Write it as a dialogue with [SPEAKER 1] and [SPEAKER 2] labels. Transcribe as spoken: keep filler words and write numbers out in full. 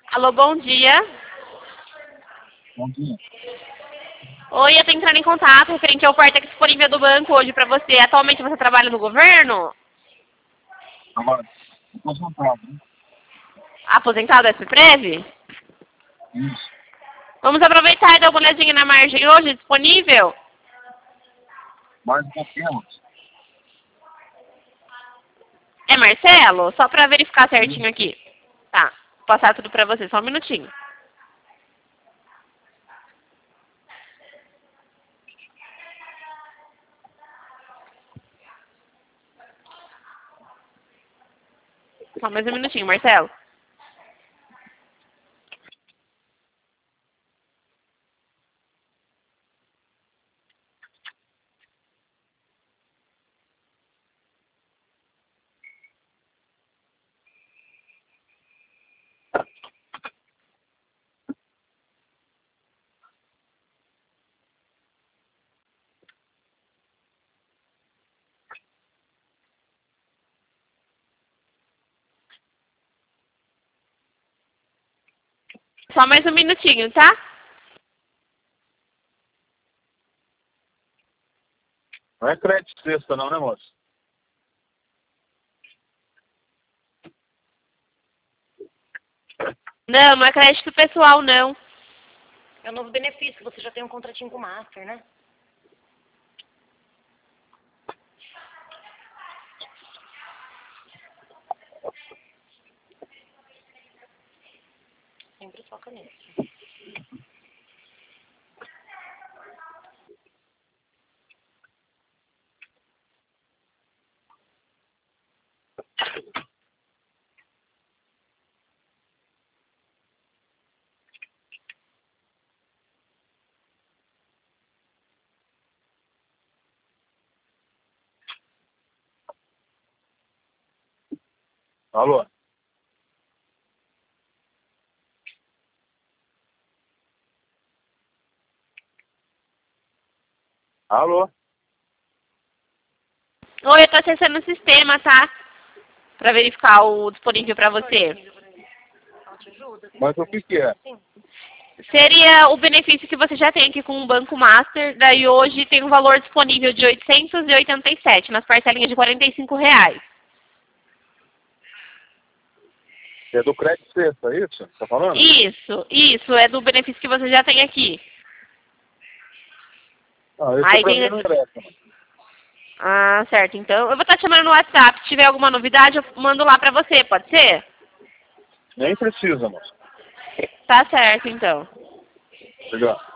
[SPEAKER 1] Alô, bom dia.
[SPEAKER 2] Bom dia.
[SPEAKER 1] Oi, eu tô entrando em contato referente ao oferta disponível do banco hoje pra você. Atualmente você trabalha no governo?
[SPEAKER 2] Agora, aposentado, né?
[SPEAKER 1] Aposentado da Ciprev?
[SPEAKER 2] Isso.
[SPEAKER 1] Vamos aproveitar e dar uma olhadinha na margem hoje disponível?
[SPEAKER 2] Mais um pouquinho.
[SPEAKER 1] É Marcelo? Só pra verificar certinho aqui. Tá, vou passar tudo pra você, só um minutinho. Só mais um minutinho, Marcelo. Só mais um minutinho, tá?
[SPEAKER 2] Não é crédito sexta não, né, moço?
[SPEAKER 1] Não, não é crédito pessoal, não.
[SPEAKER 3] É um novo benefício, você já tem um contratinho com o Master, né? Sempre foca nisso.
[SPEAKER 2] Alô? Alô?
[SPEAKER 1] Oi, eu tô acessando o sistema, tá? Pra verificar o disponível pra você.
[SPEAKER 3] Ela te ajuda?
[SPEAKER 2] Mas o que que é?
[SPEAKER 3] Sim.
[SPEAKER 1] Seria o benefício que você já tem aqui com o Banco Master. Daí hoje tem um valor disponível de oitocentos e oitenta e sete, nas parcelinhas de quarenta e cinco reais.
[SPEAKER 2] É do crédito sexta, é isso? Tá falando?
[SPEAKER 1] Isso, isso, é do benefício que você já tem aqui.
[SPEAKER 2] Ah, isso
[SPEAKER 1] Aí
[SPEAKER 2] pra
[SPEAKER 1] tem...
[SPEAKER 2] mim não interessa, mano.
[SPEAKER 1] Ah, certo. Então, eu vou estar te chamando no WhatsApp. Se tiver alguma novidade, eu mando lá pra você, pode ser?
[SPEAKER 2] Nem precisa, moço.
[SPEAKER 1] Tá certo, então.
[SPEAKER 2] Legal.